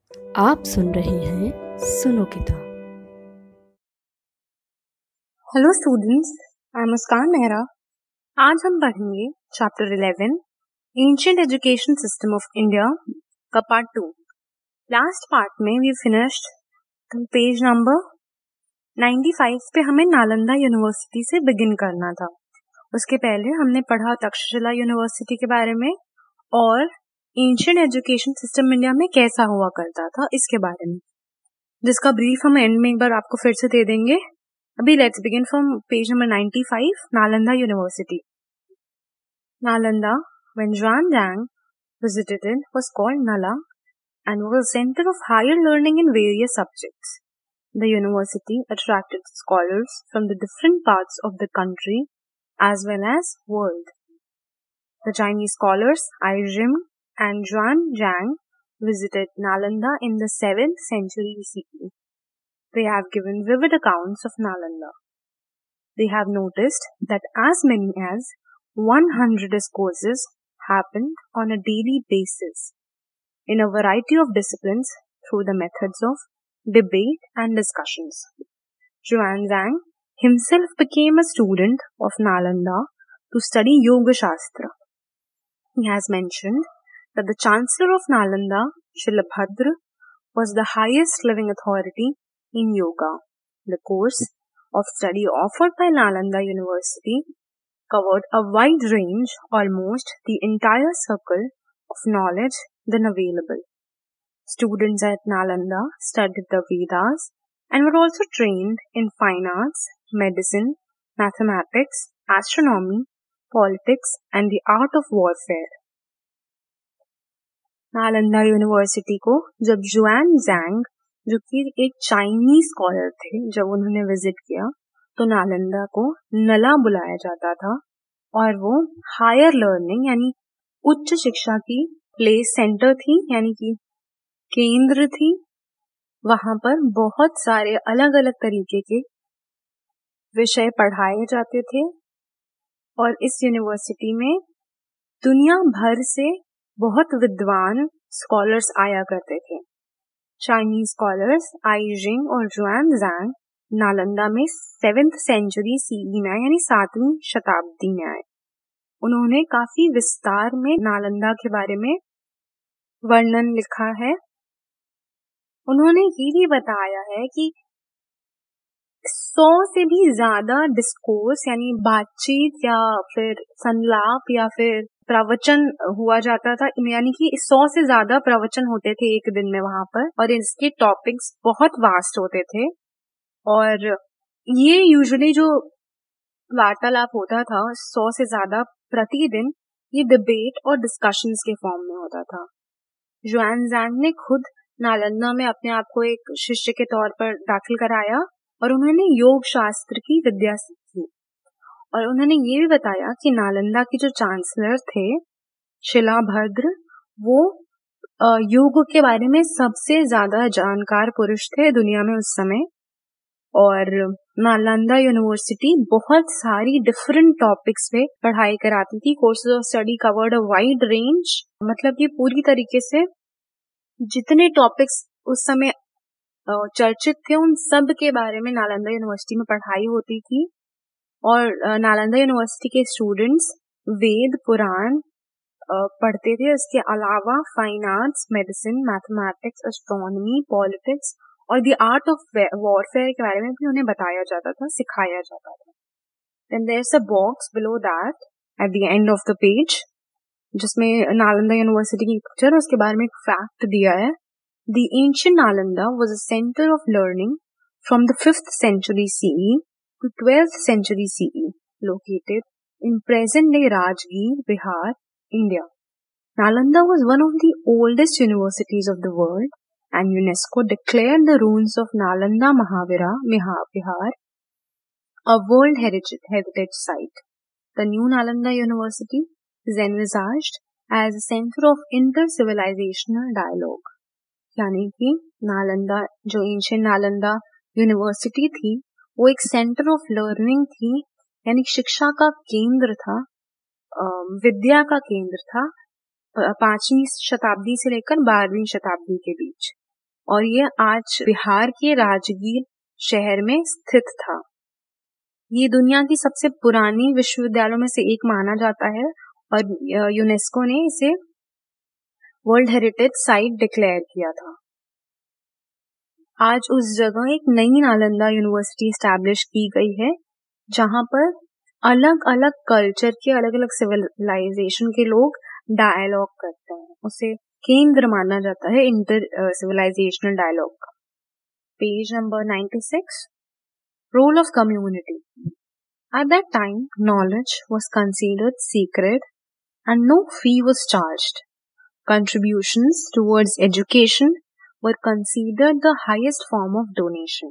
आप सुन रहे हैं सुनो किताब। Hello students, I am Muskan Mehra. आज हम पढ़ेंगे chapter 11 ancient education system of India का पार्ट 2। लास्ट पार्ट में वी फिनिश्ड पेज नंबर 95 पे हमें नालंदा यूनिवर्सिटी से बिगिन करना था। उसके पहले हमने पढ़ा तक्षशिला यूनिवर्सिटी के बारे में और एंशिएंट एजुकेशन सिस्टम इंडिया में कैसा हुआ करता था इसके बारे में, जिसका ब्रीफ हम एंड में एक बार आपको फिर से दे देंगे। अभी let's begin from page number 95, Nalanda university. Nalanda, when Xuanzang visited it, was called Nala and was a center of higher learning in various subjects. The university attracted scholars from the different parts of the country as well as world. The Chinese scholars Ai Jing and Xuanzang visited Nalanda in the 7th century CE. They have given vivid accounts of Nalanda. They have noticed that as many as 100 discourses happened on a daily basis in a variety of disciplines through the methods of debate and discussions. Xuanzang himself became a student of Nalanda to study Yoga Shastra. He has mentioned that the Chancellor of Nalanda, Shilabhadra, was the highest living authority in yoga. The course of study offered by Nalanda University covered a wide range, almost the entire circle of knowledge then available. Students at Nalanda studied the Vedas and were also trained in fine arts, medicine, mathematics, astronomy, politics, and the art of warfare. Nalanda university को जब जुआनज़ैंग, जो कि एक Chinese scholar थे, जब उन्होंने visit किया तो नालंदा को नला बुलाया जाता था और वो हायर लर्निंग यानी उच्च शिक्षा की प्लेस सेंटर थी, यानी कि केंद्र थी। वहां पर बहुत सारे अलग अलग तरीके के विषय पढ़ाए जाते थे और इस यूनिवर्सिटी में दुनिया भर से बहुत विद्वान स्कॉलर्स आया करते थे। चाइनीज स्कॉलर्स आई जिंग और जुआनज़ैंग नालंदा में 7th सेंचुरी सीई में यानी 7वीं शताब्दी में आए। उन्होंने काफी विस्तार में नालंदा के बारे में वर्णन लिखा है। उन्होंने ये भी बताया है कि 100 से भी ज्यादा डिस्कोर्स यानी बातचीत या फिर संलाप या फिर प्रवचन हुआ जाता था, यानी कि 100 से ज्यादा प्रवचन होते थे एक दिन में वहां पर, और इसके टॉपिक्स बहुत वास्ट होते थे। और ये यूजुअली जो वार्तालाप होता था 100 से ज्यादा प्रतिदिन, ये डिबेट और डिस्कशंस के फॉर्म में होता था। जुआनज़ैंग ने खुद नालंदा में अपने आप को एक शिष्य के तौर पर दाखिल कराया और उन्होंने योग शास्त्र की विद्या सीखी। और उन्होंने ये भी बताया कि नालंदा के जो चांसलर थे शिलाभद्र, वो योग के बारे में सबसे ज्यादा जानकार पुरुष थे दुनिया में उस समय। और नालंदा यूनिवर्सिटी बहुत सारी डिफरेंट टॉपिक्स पे पढ़ाई कराती थी। Courses of study covered a wide range, मतलब कि पूरी तरीके से जितने टॉपिक्स उस समय चर्चित थे उन सब के बारे में नालंदा यूनिवर्सिटी में पढ़ाई होती थी। और नालंदा यूनिवर्सिटी के स्टूडेंट्स वेद पुराण पढ़ते थे। इसके अलावा fine arts, medicine, mathematics, astronomy, politics और द आर्ट ऑफ वॉरफेयर के बारे में भी उन्हें बताया जाता था, सिखाया जाता था। Then there is a box below that at the end of the page, जिसमें नालंदा यूनिवर्सिटी की पिक्चर है, उसके बारे में एक फैक्ट दिया है। The ancient Nalanda was a centre of learning from the 5th century CE to 12th century CE, located in present-day Rajgir, Bihar, India. Nalanda was one of the oldest universities of the world, and UNESCO declared the ruins of Nalanda Bihar a World Heritage Site. The new Nalanda University is envisaged as a center of inter-civilizational dialogue. यानी कि नालंदा, जो ancient Nalanda university थी, वो एक centre of learning थी, यानी शिक्षा का केंद्र था, विद्या का केंद्र था 5वीं शताब्दी से लेकर 12वीं शताब्दी के बीच। और ये आज बिहार के राजगीर शहर में स्थित था। ये दुनिया की सबसे पुरानी विश्वविद्यालयों में से एक माना जाता है और यूनेस्को ने इसे वर्ल्ड हेरिटेज साइट डिक्लेयर किया था। आज उस जगह एक नई नालंदा यूनिवर्सिटी एस्टैब्लिश की गई है, जहां पर अलग अलग कल्चर के अलग अलग सिविलाइजेशन के लोग डायलॉग करते हैं। उसे केंद्र माना जाता है इंटर सिविलाइजेशनल डायलॉग का। Page number 96, role of community. At that time, knowledge was considered sacred and no fee was charged. Contributions towards education were considered the highest form of donation.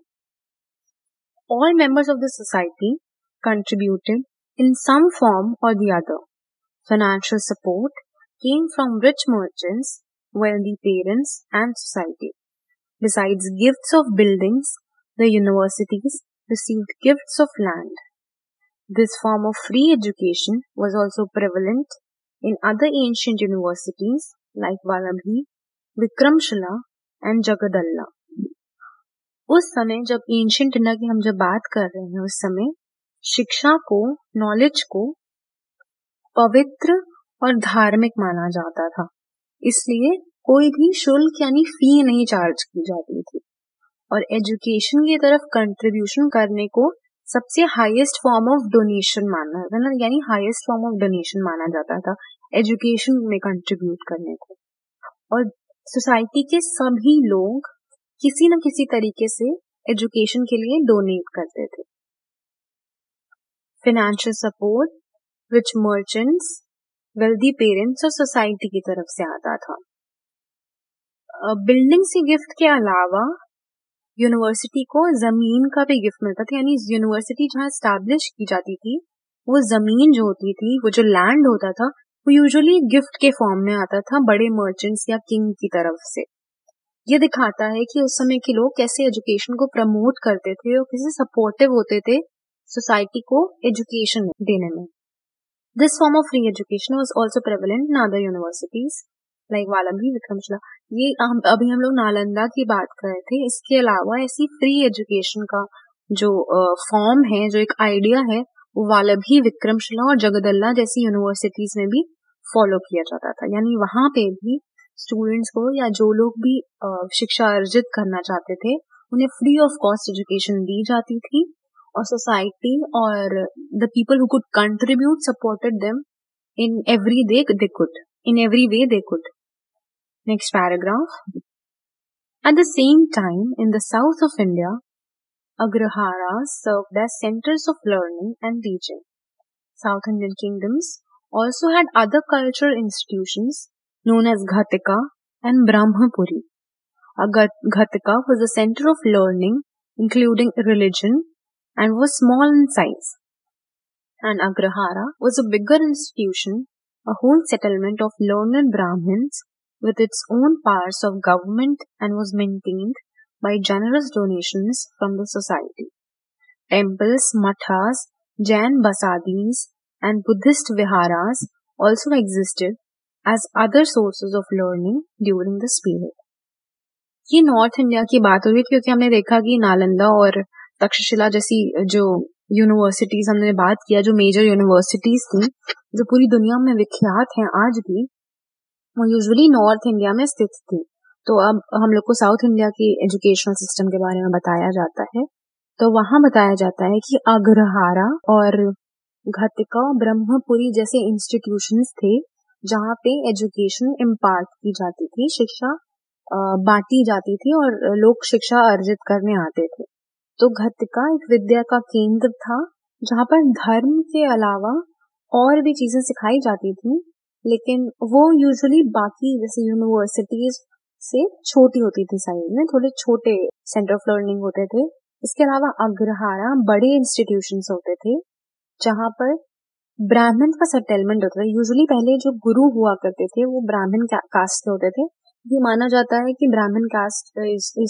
All members of the society contributed in some form or the other. Financial support came from rich merchants, wealthy parents, and society. Besides gifts of buildings, the universities received gifts of land. This form of free education was also prevalent in other ancient universities like Vallabhi, Vikramshila and Jagadalla. उस समय जब ancient India की हम जब बात कर रहे हैं, उस समय शिक्षा को, नॉलेज को पवित्र और धार्मिक माना जाता था। इसलिए कोई भी शुल्क यानी फी नहीं चार्ज की जाती थी और एजुकेशन की तरफ कंट्रीब्यूशन करने को सबसे हाईएस्ट फॉर्म ऑफ डोनेशन माना जाता था, यानी हाईएस्ट फॉर्म ऑफ डोनेशन माना जाता था एजुकेशन में कंट्रीब्यूट करने को। और सोसाइटी के सभी लोग किसी न किसी तरीके से एजुकेशन के लिए डोनेट करते थे। Financial support rich merchants, wealthy parents और सोसाइटी की तरफ से आता था। बिल्डिंग से गिफ्ट के अलावा यूनिवर्सिटी को जमीन का भी गिफ्ट मिलता था, यानी यूनिवर्सिटी जहाँ एस्टैब्लिश की जाती थी वो जमीन जो होती थी, वो जो लैंड होता था, वो यूजुअली गिफ्ट के फॉर्म में आता था बड़े मर्चेंट्स या किंग की तरफ से। ये दिखाता है कि उस समय के लोग कैसे एजुकेशन को प्रमोट करते थे और कैसे सपोर्टिव होते थे सोसाइटी को एजुकेशन देने में। This form of free education was also prevalent in other universities like वालंबी, विक्रमशिला। ये अभी हम लोग नालंदा की बात कर रहे थे। इसके अलावा ऐसी फ्री एजुकेशन का जो फॉर्म है, जो एक आइडिया है, वो वालंबी, विक्रमशिला और जगदल्ला जैसी यूनिवर्सिटीज में भी फॉलो किया जाता था। यानी वहां पे भी स्टूडेंट्स को या जो लोग भी शिक्षा अर्जित करना चाहते थे उन्हें फ्री ऑफ कॉस्ट एजुकेशन दी जाती थी और सोसाइटी और the people who could contribute supported them in every way they could. Next paragraph. At the same time, in the south of India, agraharas served as centers of learning and teaching. South Indian kingdoms also had other cultural institutions known as Ghatika and Brahmapuri. A Ghatika was a center of learning, including religion, and was small in size. An agrahara was a bigger institution, a whole settlement of learned Brahmins with its own powers of government and was maintained by generous donations from the society. Temples, mathas, Jain basadis and Buddhist viharas also existed as other sources of learning during this period. ये north India की बात हो रही है क्योंकि हमने देखा कि नालंदा और तक्षशिला जैसी जो यूनिवर्सिटीज हमने बात किया, जो मेजर यूनिवर्सिटीज थी जो पूरी दुनिया में विख्यात हैं आज भी, वो यूजुअली नॉर्थ इंडिया में स्थित थी। तो अब हम लोग को साउथ इंडिया की एजुकेशनल सिस्टम के बारे में बताया जाता है। तो वहां बताया जाता है कि अग्रहारा और घटिका, ब्रह्मपुरी जैसे इंस्टीट्यूशंस थे जहाँ पे एजुकेशन इम्पार्ट की जाती थी, शिक्षा बांटी जाती थी और लोग शिक्षा अर्जित करने आते थे। तो घटिका एक विद्या का केंद्र था जहाँ पर धर्म के अलावा और भी चीजें सिखाई जाती थी, लेकिन वो यूजुअली बाकी जैसे यूनिवर्सिटीज से छोटी होती थी साइज में, थोड़े छोटे सेंटर ऑफ लर्निंग होते थे। इसके अलावा अग्रहारा बड़े इंस्टीट्यूशंस होते थे जहाँ पर ब्राह्मण का सेटलमेंट होता था। यूजुअली पहले जो गुरु हुआ करते थे वो ब्राह्मण कास्ट के होते थे। ये माना जाता है कि Brahmin caste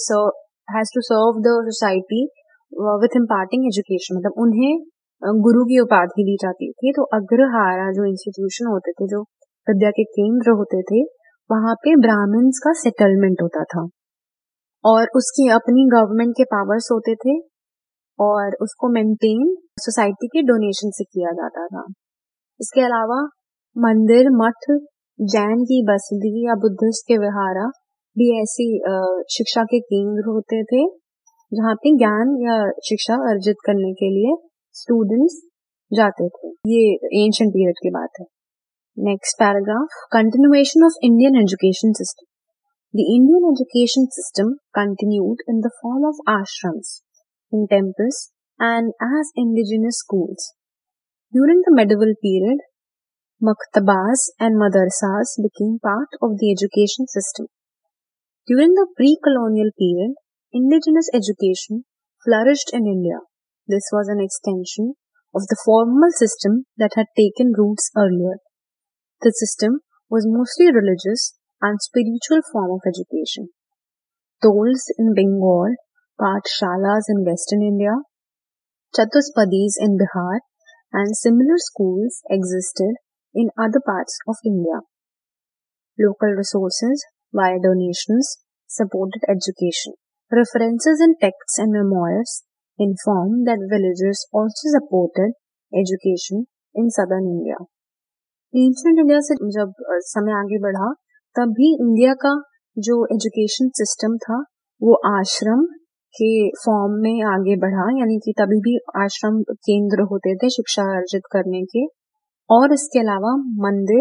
has to serve the society with imparting education, मतलब उन्हें गुरु की उपाधि दी जाती थी। तो अग्रहारा जो इंस्टीट्यूशन होते थे, जो विद्या के केंद्र होते थे, वहां पे ब्राह्मण्स का सेटलमेंट होता था। और उसकी अपनी गवर्नमेंट के पावर्स होते थे और उसको मेंटेन सोसाइटी के डोनेशन से किया जाता था। इसके अलावा मंदिर, मठ, जैन की बसदी या बुद्धिस्ट के विहारा भी ऐसी शिक्षा के केंद्र होते थे जहाँ पे ज्ञान या शिक्षा अर्जित करने के लिए स्टूडेंट्स जाते थे। ये एंशिएंट पीरियड की बात है। Next paragraph, continuation of Indian education system. The Indian education system continued in the form of ashrams, in temples, and as indigenous schools. During the medieval period, maktabas and madrasas became part of the education system. During the pre-colonial period, indigenous education flourished in India. This was an extension of the formal system that had taken roots earlier. The system was mostly religious and spiritual form of education. Tols in Bengal, Pathshalas in Western India, Chatuspadis in Bihar, and similar schools existed in other parts of India. Local resources via donations supported education. References in texts and memoirs inform that villagers also supported education in southern India. Ancient India से जब समय आगे बढ़ा तब भी India का जो education system था वो आश्रम के फॉर्म में आगे बढ़ा, यानी कि तभी भी आश्रम केंद्र होते थे शिक्षा अर्जित करने के, और इसके अलावा मंदिर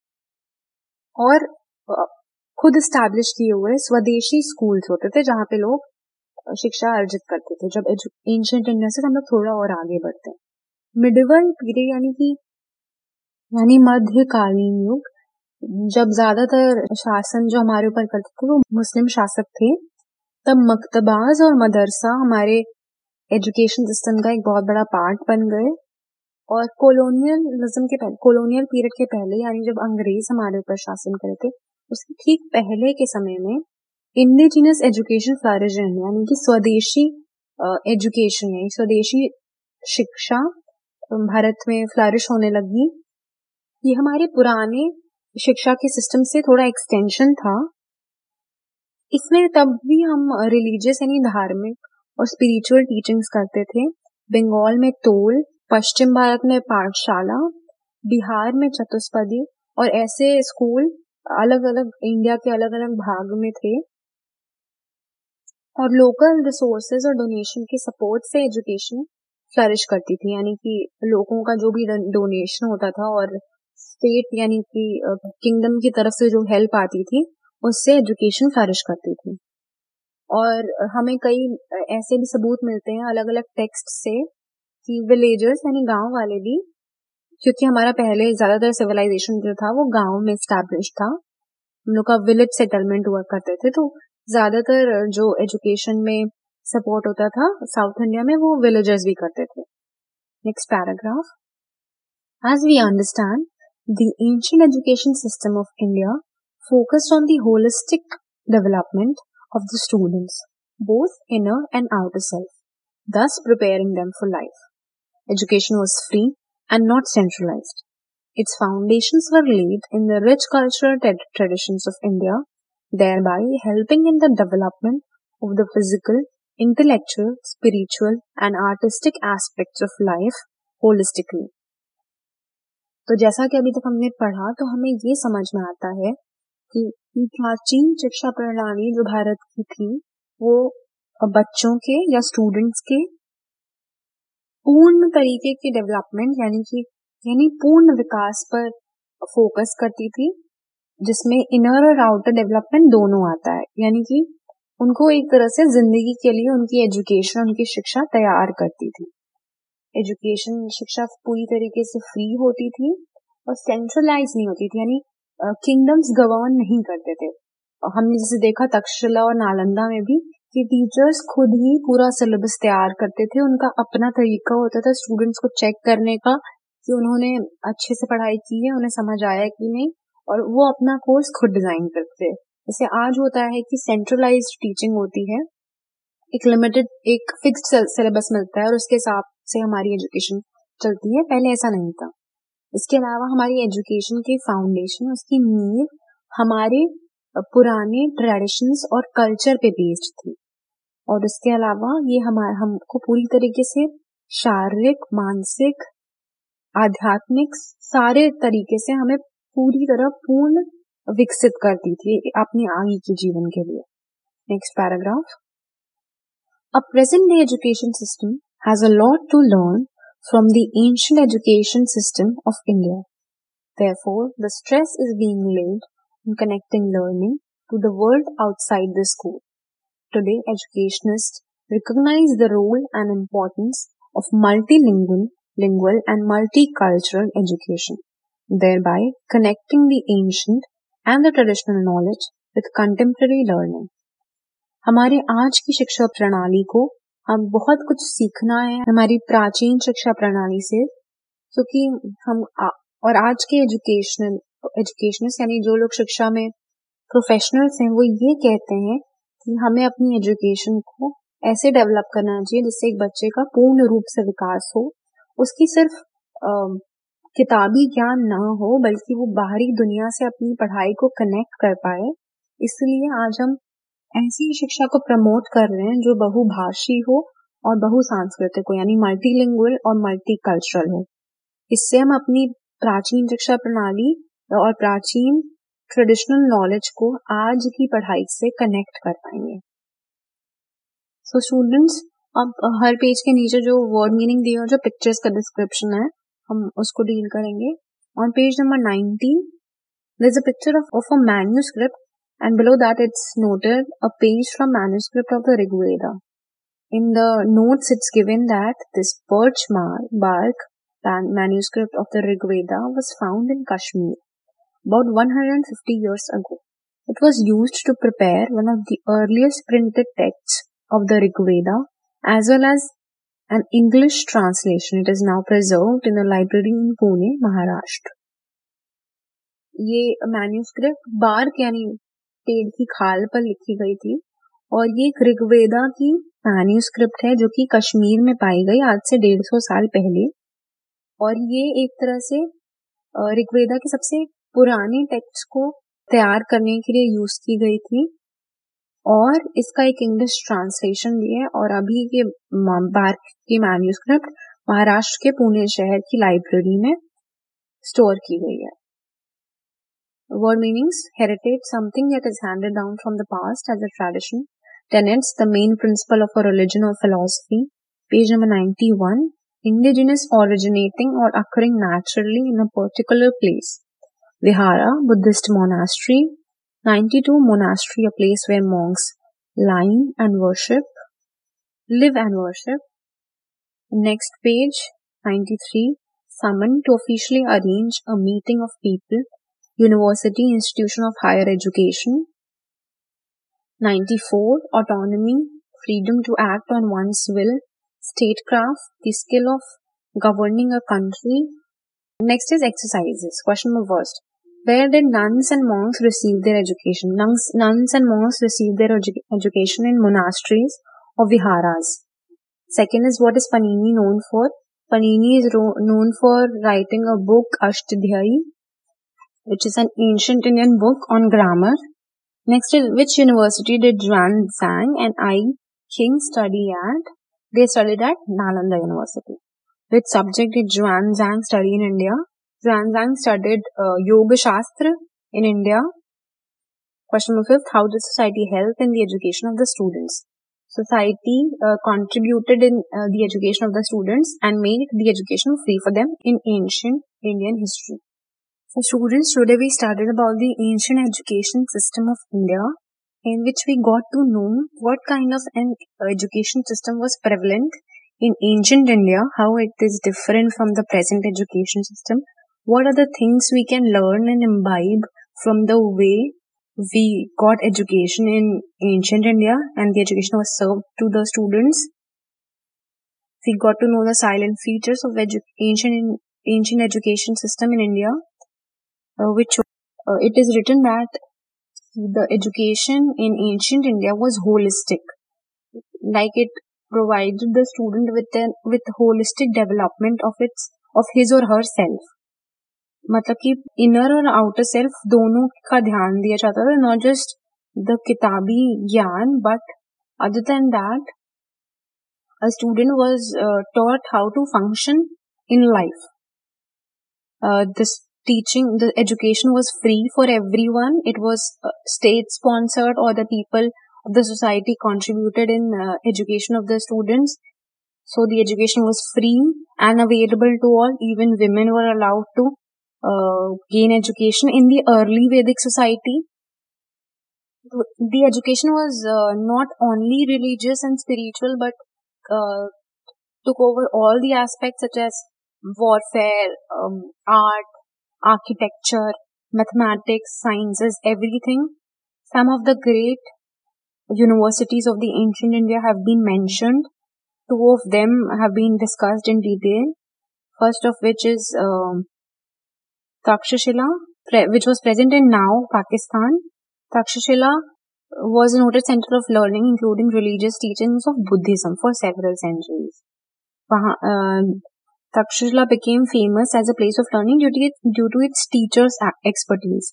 और खुद स्टैब्लिश किए हुए स्वदेशी स्कूल्स होते थे जहाँ पे लोग शिक्षा अर्जित करते थे। जब एंशिएंट इंडिया से हम लोग थोड़ा और आगे बढ़ते हैं, मिडिवल पीरियड यानी मध्यकालीन युग, जब ज्यादातर शासन जो हमारे ऊपर करते थे वो मुस्लिम शासक थे, तब मकतबाज और मदरसा हमारे एजुकेशन सिस्टम का एक बहुत बड़ा पार्ट बन गए। और कॉलोनियल पीरियड के पहले, यानी जब अंग्रेज हमारे ऊपर शासन करे थे, उसके ठीक पहले के समय में इंडिजिनस एजुकेशन फ्लरिश, यानी कि स्वदेशी एजुकेशन है, स्वदेशी शिक्षा भारत में फ्लरिश होने लगी। ये हमारे पुराने शिक्षा के सिस्टम से थोड़ा एक्सटेंशन था। इसमें तब भी हम रिलीजियस यानी धार्मिक और स्पिरिचुअल टीचिंग्स करते थे। बंगाल में तोल, पश्चिम भारत में पाठशाला, बिहार में चतुष्पदी, और ऐसे स्कूल अलग अलग इंडिया के अलग अलग भाग में थे। और लोकल रिसोर्सेज और डोनेशन के सपोर्ट से एजुकेशन फ्लरिश करती थी, यानी कि लोगों का जो भी डोनेशन होता था और स्टेट यानी कि किंगडम की तरफ से जो हेल्प आती थी उससे एजुकेशन फ्लरिश करती थी। और हमें कई ऐसे भी सबूत मिलते हैं अलग अलग टेक्स्ट से कि विलेजर्स यानी गांव वाले भी, क्योंकि हमारा पहले ज्यादातर सिविलाइजेशन जो था वो गांव में स्टैब्लिश था, हम लोग का विलेज सेटलमेंट हुआ करते थे, तो ज्यादातर जो एजुकेशन में सपोर्ट होता था साउथ इंडिया में वो विलेजर्स भी करते थे। Next paragraph, as we understand the ancient education system of India focused on the holistic development of the students, both inner and outer self, thus preparing them for life. Education was free and not centralized. Its foundations were laid in the rich cultural traditions of India, thereby helping in the development of the physical, intellectual, spiritual, and artistic aspects of life holistically. तो जैसा कि अभी तक हमने पढ़ा, तो हमें ये समझ में आता है कि प्राचीन शिक्षा प्रणाली जो भारत की थी वो बच्चों के या स्टूडेंट्स के पूर्ण तरीके की डेवलपमेंट यानी पूर्ण विकास पर फोकस करती थी, जिसमें इनर और आउटर डेवलपमेंट दोनों आता है, यानी कि उनको एक तरह से जिंदगी के लिए उनकी एजुकेशन, उनकी शिक्षा तैयार करती थी। एजुकेशन शिक्षा पूरी तरीके से फ्री होती थी और सेंट्रलाइज नहीं होती थी, यानी किंगडम्स गवर्न नहीं करते थे। हमने जैसे देखा तक्षशिला और नालंदा में भी कि टीचर्स खुद ही पूरा सिलेबस तैयार करते थे, उनका अपना तरीका होता था स्टूडेंट्स को चेक करने का कि उन्होंने अच्छे से पढ़ाई की है, उन्हें समझ आया कि नहीं, और वो अपना कोर्स खुद डिजाइन करते। जैसे आज होता है कि सेंट्रलाइज्ड टीचिंग होती है, एक लिमिटेड एक फिक्स्ड सिलेबस मिलता है और उसके हिसाब से हमारी एजुकेशन चलती है, पहले ऐसा नहीं था। इसके अलावा हमारी एजुकेशन की फाउंडेशन, उसकी नींव हमारे पुराने ट्रेडिशंस और कल्चर पे बेस्ड थी। और उसके अलावा ये हमको पूरी तरीके से शारीरिक, मानसिक, आध्यात्मिक सारे तरीके से हमें पूरी तरह पूर्ण विकसित करती थी अपने आगे के जीवन के लिए। Next paragraph. A present day education system has a lot to learn from the ancient education system of India. Therefore, the stress is being laid on connecting learning to the world outside the school. Today, educationists recognize the role and importance of multilingual and multicultural education, thereby connecting the ancient and the traditional knowledge with contemporary learning. हमारे आज की शिक्षा प्रणाली को हम बहुत कुछ सीखना है हमारी प्राचीन शिक्षा प्रणाली से, क्योंकि हम और आज के एजुकेशनिस्ट यानी जो लोग शिक्षा में प्रोफेशनल्स हैं वो ये कहते हैं कि हमें अपनी एजुकेशन को ऐसे डेवलप करना चाहिए जिससे एक बच्चे का पूर्ण रूप से विकास हो, उसकी सिर्फ किताबी ज्ञान ना हो बल्कि वो बाहरी दुनिया से अपनी पढ़ाई को कनेक्ट कर पाए। इसलिए आज हम ऐसी शिक्षा को प्रमोट कर रहे हैं जो बहुभाषी हो और बहुसांस्कृतिक हो, यानी मल्टीलिंगुअल और मल्टीकल्चरल हो। इससे हम अपनी प्राचीन शिक्षा प्रणाली और प्राचीन ट्रेडिशनल नॉलेज को आज की पढ़ाई से कनेक्ट कर पाएंगे। सो स्टूडेंट्स, अब हर पेज के नीचे जो वर्ड मीनिंग दिया और जो पिक्चर्स का डिस्क्रिप्शन है हम उसको डील करेंगे। On page number 19 there is a picture of a manuscript and below that it's noted a page from manuscript of the Rig Veda. In the notes it's given that this birch bark manuscript of the Rig Veda was found in Kashmir about 150 years ago. It was used to prepare one of the earliest printed texts of the Rig Veda as well as an English translation. It is now preserved in a library in Pune, Maharashtra. ये manuscript bark यानी पेड़ की खाल पर लिखी गई थी और ये एक ऋग्वेदा की मैन्यूस्क्रिप्ट है जो कि कश्मीर में पाई गई आज से 150 साल पहले। और ये एक तरह से ऋग्वेदा के सबसे पुराने टेक्स्ट को तैयार करने के लिए यूज की गई थी और इसका एक इंग्लिश ट्रांसलेशन भी है। और अभी ये बार्क की मैन्यूस्क्रिप्ट महाराष्ट्र के पुणे शहर की लाइब्रेरी में स्टोर की गई है। Word meanings: heritage, something that is handed down from the past as a tradition. Tenets, the main principle of a religion or philosophy. Page number 91. Indigenous, originating or occurring naturally in a particular place. Vihara, Buddhist monastery. 92. Monastery, a place where monks live and worship. Next page, 93. Summoned to officially arrange a meeting of people. University, institution of higher education. 94. Autonomy, freedom to act on one's will. Statecraft, the skill of governing a country. Next is exercises. Question number first. Where did nuns and monks receive their education? Nuns and monks received their education in monasteries or viharas. Second is, what is Panini known for? Panini is known for writing a book, Ashtadhyayi, which is an ancient Indian book on grammar. Next is, which university did Xuanzang and I King study at? They studied at Nalanda University. Which subject did Xuanzang study in India? Xuanzang studied Yoga Shastra in India. Question number 5. How did society help in the education of the students? Society contributed in the education of the students and made the education free for them in ancient Indian history. So students, today we studied about the ancient education system of India, in which we got to know what kind of an education system was prevalent in ancient India, how it is different from the present education system, what are the things we can learn and imbibe from the way we got education in ancient India and the education was served to the students. We got to know the silent features of ancient education system in India, which it is written that the education in ancient India was holistic, like it provided the student with holistic development of his or herself. मतलब कि inner और outer self दोनों का ध्यान दिया जाता था, not just the किताबी ज्ञान, but other than that a student was taught how to function in life. The education was free for everyone. It was state sponsored, or the people of the society contributed in education of the students. So the education was free and available to all. Even women were allowed to gain education in the early Vedic society. The education was not only religious and spiritual, but took over all the aspects such as warfare, art, architecture, mathematics, sciences, everything. Some of the great universities of the ancient India have been mentioned. Two of them have been discussed in detail. First of which is Takshashila, which was present in now Pakistan. Takshashila was a noted center of learning, including religious teachings of Buddhism for several centuries. Takshashila became famous as a place of learning due to its teachers' expertise.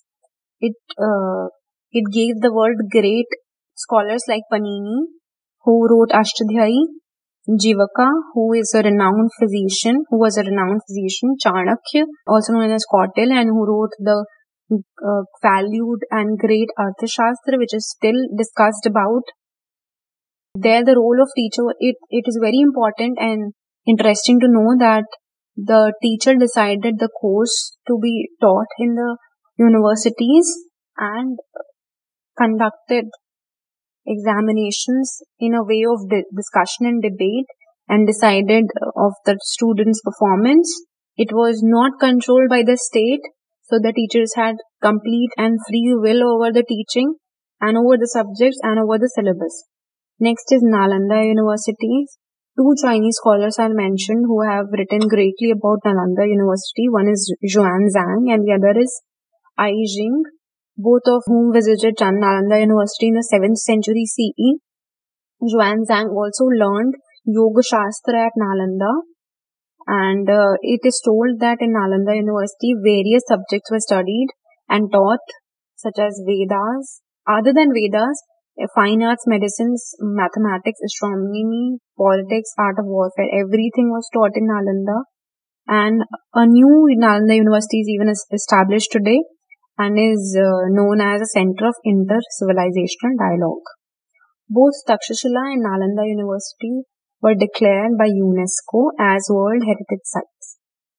It gave the world great scholars like Panini, who wrote Ashtadhyayi, Jivaka, who was a renowned physician, Chanakya, also known as Kautil, and who wrote the valued and great Arthashastra, which is still discussed about. There, the role of teacher, it is very important and interesting to know that the teacher decided the course to be taught in the universities and conducted examinations in a way of discussion and debate and decided of the students' performance. It was not controlled by the state, so the teachers had complete and free will over the teaching and over the subjects and over the syllabus. Next is Nalanda University. Two Chinese scholars are mentioned who have written greatly about Nalanda University. One is Zhuan Zhang and the other is Ai Jing, both of whom visited Nalanda University in the 7th century CE. Zhuan Zhang also learned Yoga Shastra at Nalanda, and it is told that in Nalanda University various subjects were studied and taught, such as Vedas. Other than Vedas, fine arts, medicines, mathematics, astronomy, politics, art of warfare, everything was taught in Nalanda. And a new Nalanda University is even established today and is known as a center of inter-civilizational dialogue. Both Takshashila and Nalanda University were declared by UNESCO as World Heritage Sites.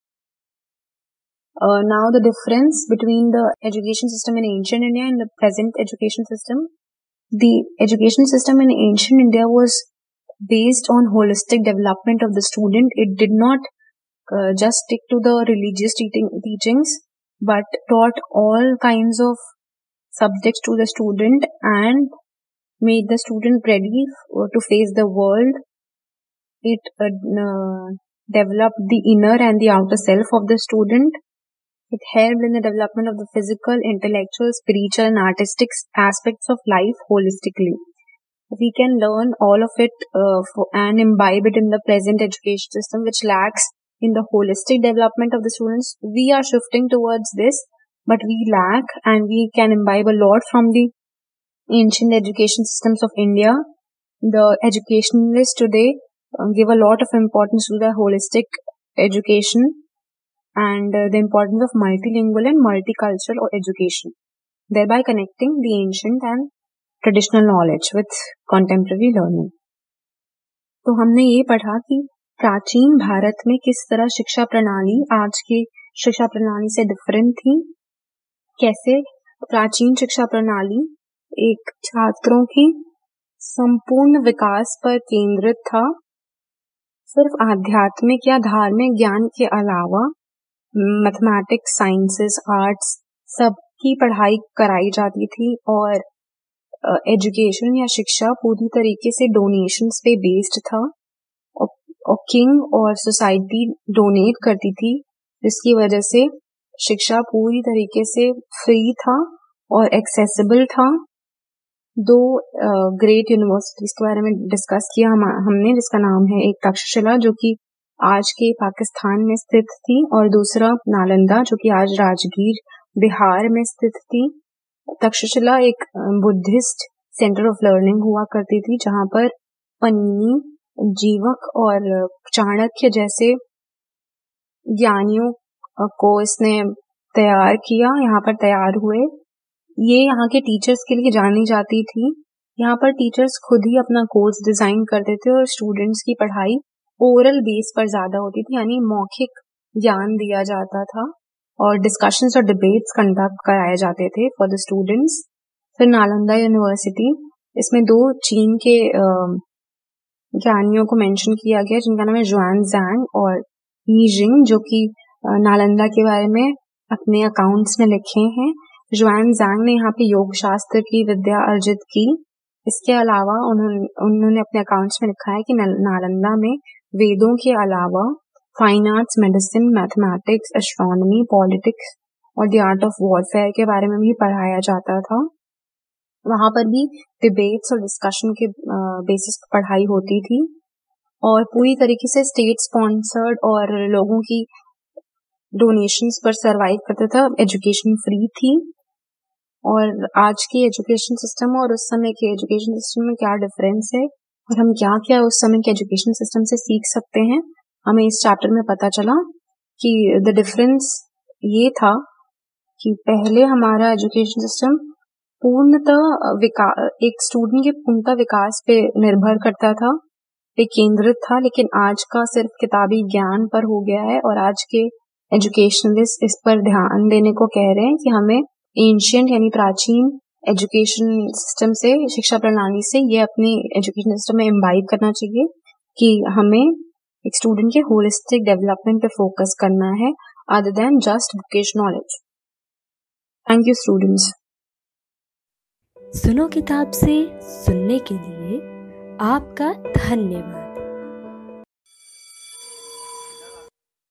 Now the difference between the education system in ancient India and the present education system. The education system in ancient India was based on holistic development of the student. It did not just stick to the religious teachings, but taught all kinds of subjects to the student and made the student ready to face the world. It developed the inner and the outer self of the student. It helped in the development of the physical, intellectual, spiritual, and artistic aspects of life holistically. We can learn all of it and imbibe it in the present education system, which lacks in the holistic development of the students. We are shifting towards this, but we lack, and we can imbibe a lot from the ancient education systems of India. The educationalists today give a lot of importance to the holistic education and the importance of multilingual and multicultural education, thereby connecting the ancient and traditional knowledge with contemporary learning. तो हमने ये पढ़ा कि प्राचीन भारत में किस तरह शिक्षा प्रणाली आज की शिक्षा प्रणाली से डिफरेंट थी. कैसे प्राचीन शिक्षा प्रणाली एक छात्रों की संपूर्ण विकास पर केंद्रित था. सिर्फ आध्यात्मिक या धार्मिक ज्ञान के अलावा मैथमेटिक्स, साइंसेस, आर्ट्स सबकी पढ़ाई कराई जाती थी और एजुकेशन या शिक्षा पूरी तरीके से डोनेशंस पे बेस्ड था और किंग और सोसाइटी डोनेट करती थी, जिसकी वजह से शिक्षा पूरी तरीके से फ्री था और एक्सेसिबल था. दो ग्रेट यूनिवर्सिटीज के बारे में डिस्कस किया हमने, जिसका नाम है एक तक्षशिला जो कि आज के पाकिस्तान में स्थित थी, और दूसरा नालंदा जो कि आज राजगीर बिहार में स्थित थी। तक्षशिला एक बुद्धिस्ट सेंटर ऑफ लर्निंग हुआ करती थी, जहाँ पर पनीनी, जीवक और चाणक्य जैसे ज्ञानियों को इसने तैयार किया, यहाँ पर तैयार हुए। ये यहाँ के टीचर्स के लिए जानी जाती थी। यहाँ पर टीचर्स खुद ही अपना कोर्स डिजाइन करते थे और स्टूडेंट्स की पढ़ाई ओरल बेस पर ज्यादा होती थी, यानी मौखिक ज्ञान दिया जाता था, और डिस्कशंस और डिबेट्स कंडक्ट कराए जाते थे फॉर द स्टूडेंट्स। फिर नालंदा यूनिवर्सिटी, इसमें 2 चीन के ज्ञानियों को मेंशन किया गया, जिनका नाम है जुआन जैंग और ही जिंग, जो कि नालंदा के बारे में अपने अकाउंट्स में लिखे हैं। जुआन जैंग ने यहाँ पे योग शास्त्र की विद्या अर्जित की। इसके अलावा उन्होंने अपने अकाउंट्स में लिखा है कि नालंदा में वेदों के अलावा fine arts, medicine, mathematics, astronomy, politics और द आर्ट ऑफ वॉरफेयर के बारे में भी पढ़ाया जाता था। वहां पर भी डिबेट्स और डिस्कशन के बेसिस पर पढ़ाई होती थी, और पूरी तरीके से स्टेट स्पॉन्सर्ड और लोगों की डोनेशंस पर सरवाइव करता था। एजुकेशन फ्री थी। और आज की एजुकेशन सिस्टम और उस समय के एजुकेशन सिस्टम में क्या डिफरेंस है, और हम क्या क्या उस समय के एजुकेशन सिस्टम से सीख सकते हैं, हमें इस चैप्टर में पता चला कि द डिफरेंस ये था कि पहले हमारा एजुकेशन सिस्टम पूर्णतः एक स्टूडेंट के पूर्णतः विकास पे निर्भर करता था, पे केंद्रित था, लेकिन आज का सिर्फ किताबी ज्ञान पर हो गया है। और आज के एजुकेशनलिस्ट इस पर ध्यान देने को कह रहे हैं कि हमें एंशिएंट यानी प्राचीन एजुकेशन सिस्टम से, शिक्षा प्रणाली से ये अपनी एजुकेशन सिस्टम में इम्बाइब करना चाहिए कि हमें एक स्टूडेंट के होलिस्टिक डेवलपमेंट पे फोकस करना है, other than just bookish knowledge. Thank you students. सुनो किताब से सुनने के लिए आपका धन्यवाद।